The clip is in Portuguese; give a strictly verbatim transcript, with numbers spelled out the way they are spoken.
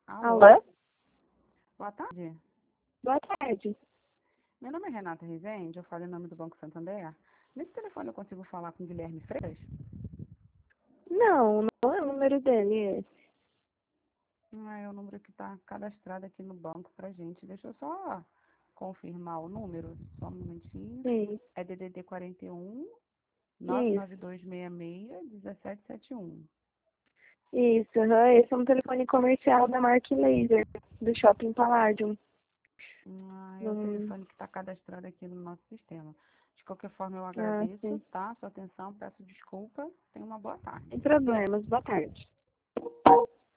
Alô, Alô? boa tarde. Boa tarde. Meu nome é Renata Rezende, eu falo em nome do Banco Santander. Nesse telefone eu consigo falar com o Guilherme Freitas? Não, não é o número dele esse. Ah, é o número que está cadastrado aqui no banco pra gente. Deixa eu só confirmar o número, só um minutinho. Sim, É D D D quarenta e um, nove nove isso. dois seis seis, um sete sete um. Isso, aham, esse é um telefone comercial da marca Laser, do Shopping Palladium. Ah, é o Hum, telefone que está cadastrado aqui no nosso sistema. De qualquer forma, eu ah, agradeço, sim. tá? Sua atenção, peço desculpa. Tenha uma boa tarde. Sem problemas. Boa tarde.